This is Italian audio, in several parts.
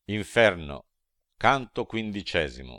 Inferno, canto XV.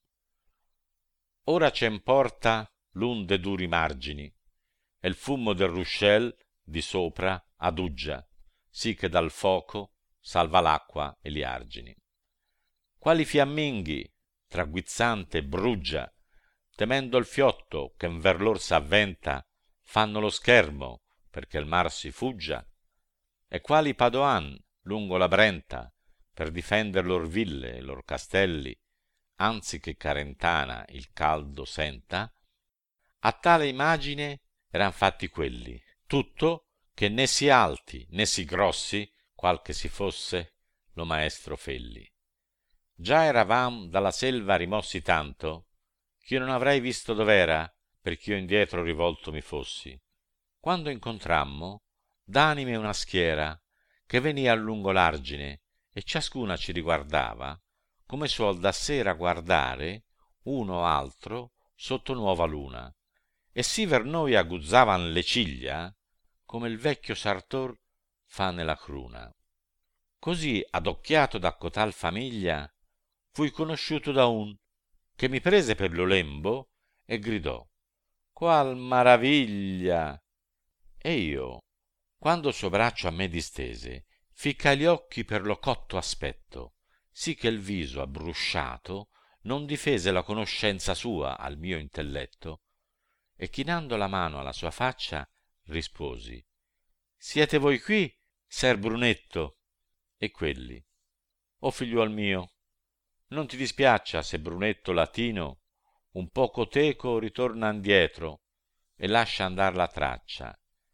Ora c'è in porta l'un de duri margini, e il fumo del ruscel di sopra aduggia, sì che dal foco salva l'acqua e gli argini. Quali fiamminghi, traguizzante bruggia, temendo il fiotto che inver lor s'avventa, fanno lo schermo perché il mar si fuggia? E quali padoan lungo la brenta, per difender lor ville e lor castelli, anzi che Carentana il caldo senta? A tale imagine eran fatti quelli, tutto che né si alti né si grossi, qual che si fosse lo maestro Felli. Già eravam dalla selva rimossi tanto, ch'io non avrei visto dov'era, perch'io indietro rivolto mi fossi, quando incontrammo d'anime una schiera, che venia lungo l'argine, e ciascuna ci riguardava, come suol da sera guardare uno altro sotto nuova luna, e sì ver noi aguzzavan le ciglia, come il vecchio sartor fa nella cruna. Così adocchiato da cotal famiglia, fui conosciuto da un che mi prese per lo lembo e gridò: qual maraviglia! E io, quando suo braccio a me distese, ficca gli occhi per lo cotto aspetto, sì che il viso abbrusciato non difese la conoscenza sua al mio intelletto, e chinando la mano alla sua faccia risposi: siete voi qui, ser Brunetto? E quelli: o figliuol mio, non ti dispiaccia se Brunetto latino un poco teco ritorna indietro e lascia andar la traccia.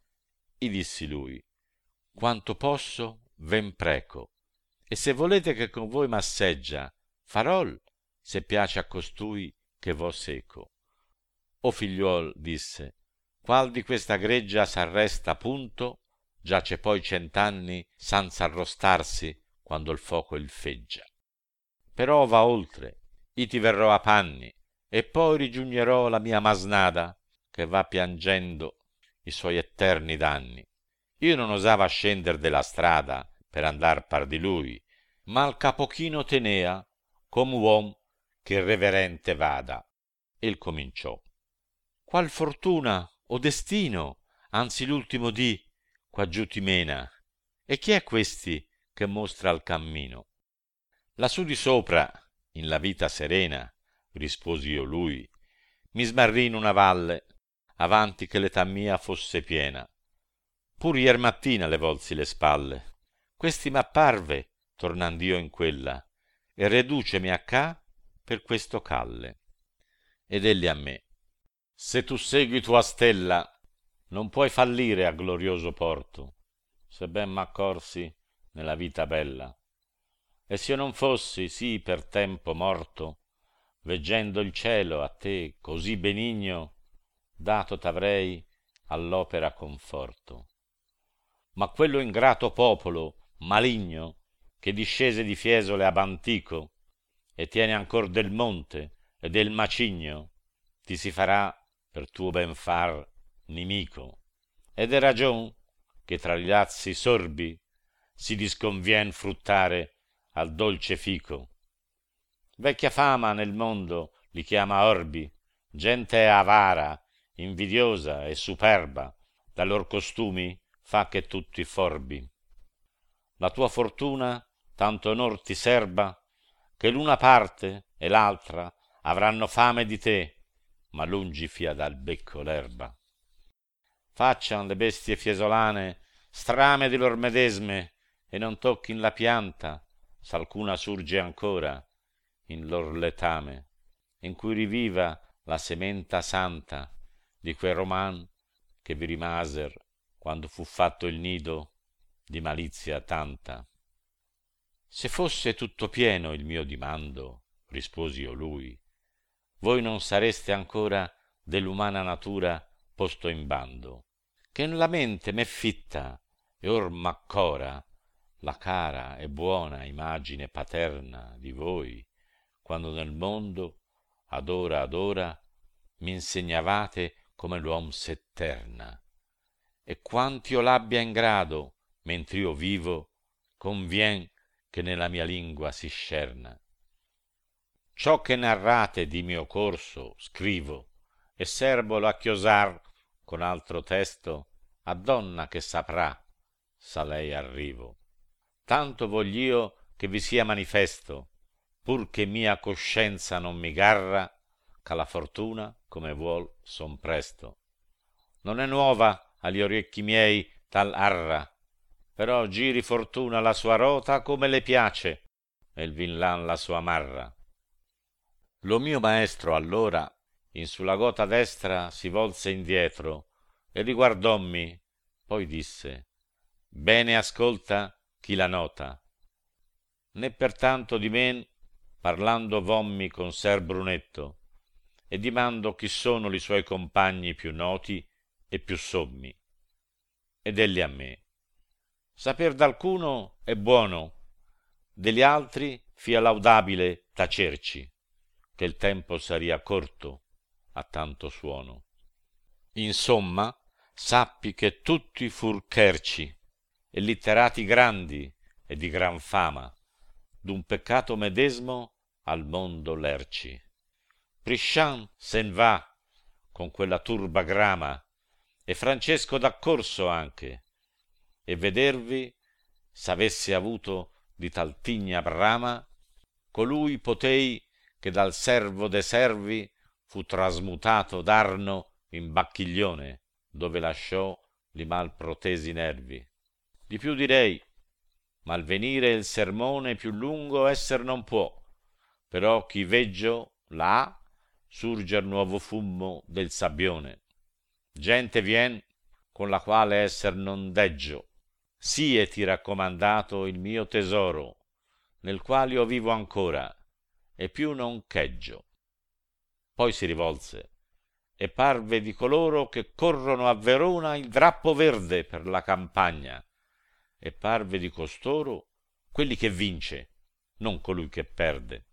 I dissi lui: quanto posso ven preco, e se volete che con voi m'asseggia, farol, se piace a costui che vo seco. O figliuol, disse, qual di questa greggia s'arresta punto, giace poi 100 anni sanza arrostarsi quando il fuoco il feggia. Però va oltre, iti verrò a panni, e poi rigiugnerò la mia masnada, che va piangendo i suoi eterni danni. Io non osava scender della strada per andar par di lui, ma il capo chino tenea come uom che reverente vada. El cominciò: qual fortuna o destino, anzi l'ultimo dì, quaggiù ti mena, e chi è questi che mostra il cammino? Lassù di sopra, in la vita serena, risposi io lui, mi smarrì in una valle, avanti che l'età mia fosse piena. Pur ier mattina le volsi le spalle, questi m'apparve, tornand'io in quella, e reducemi a ca per questo calle. Ed egli a me: se tu segui tua stella, non puoi fallire a glorioso porto, se ben m'accorsi nella vita bella. E s'io non fossi sì per tempo morto, veggendo il cielo a te così benigno, dato t'avrei all'opera conforto. Ma quello ingrato popolo maligno che discese di Fiesole ab antico e tiene ancor del monte e del macigno, ti si farà per tuo ben far nimico. Ed è ragion che tra gli lazzi sorbi si disconvien fruttare al dolce fico. Vecchia fama nel mondo li chiama orbi, gente avara, invidiosa e superba, da lor costumi fa che tutti forbi. La tua fortuna tanto onor ti serba, che l'una parte e l'altra avranno fame di te, ma lungi fia dal becco l'erba. Faccian le bestie fiesolane strame di lor medesme, e non tocchin la pianta, s'alcuna surge ancora in lor letame, in cui riviva la sementa santa di quel roman che vi rimaser quando fu fatto il nido di malizia tanta. Se fosse tutto pieno il mio dimando, risposi io lui, voi non sareste ancora dell'umana natura posto in bando, che nella mente m'è fitta e or m'accora la cara e buona imagine paterna di voi, quando nel mondo ad ora m'insegnavate come l'uom s'etterna, e quant'io l'abbia in grado mentr'io vivo, convien che nella mia lingua si scerna. Ciò che narrate di mio corso scrivo, e serbolo a chiosar con altro testo a donna che saprà s'à lei arrivo. Tanto vogl'io che vi sia manifesto, pur che mia coscienza non mi garra, che la fortuna come vuol son presto. Non è nuova agli orecchi miei tal arra, però giri fortuna la sua rota come le piace, e il villan la sua marra. Lo mio maestro allora in sulla gota destra si volse indietro e riguardommi, poi disse: bene ascolta chi la nota. Né pertanto di men parlando vommi con ser Brunetto, e dimando chi sono li suoi compagni più noti e più sommi. Ed egli a me: saper d'alcuno è buono, degli altri fia laudabile tacerci, che il tempo saria corto a tanto suono. Insomma, sappi che tutti fur cherci e litterati grandi e di gran fama, d'un peccato medesmo al mondo lerci. Priscian sen va con quella turba grama, e Francesco d'accorso anche, e vedervi, s'avesse avuto di tal tigna brama, colui potei che dal servo de servi fu trasmutato d'arno in bacchiglione, dove lasciò li mal protesi nervi. Di più direi, ma al venire il sermone più lungo esser non può, però chi veggio là surger nuovo fumo del sabbione. Gente vien con la quale esser non deggio, sieti raccomandato il mio tesoro, nel quale io vivo ancora, e più non cheggio. Poi si rivolse e parve di coloro che corrono a Verona il drappo verde per la campagna, e parve di costoro quelli che vince, non colui che perde.